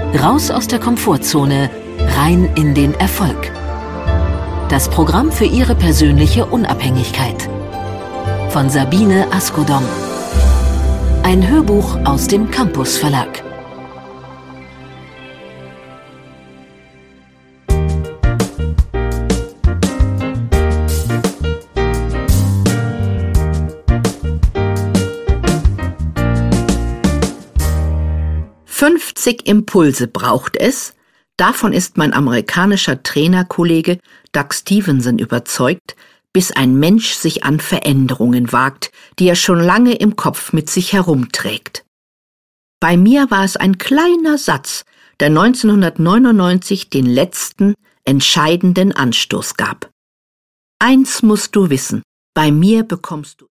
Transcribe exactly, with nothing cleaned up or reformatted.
Raus aus der Komfortzone, rein in den Erfolg. Das Programm für Ihre persönliche Unabhängigkeit. Von Sabine Askodom. Ein Hörbuch aus dem Campus Verlag. fünfzig Impulse braucht es, davon ist mein amerikanischer Trainerkollege Doug Stevenson überzeugt, bis ein Mensch sich an Veränderungen wagt, die er schon lange im Kopf mit sich herumträgt. Bei mir war es ein kleiner Satz, der neunzehnhundertneunundneunzig den letzten, entscheidenden Anstoß gab. Eins musst du wissen, bei mir bekommst du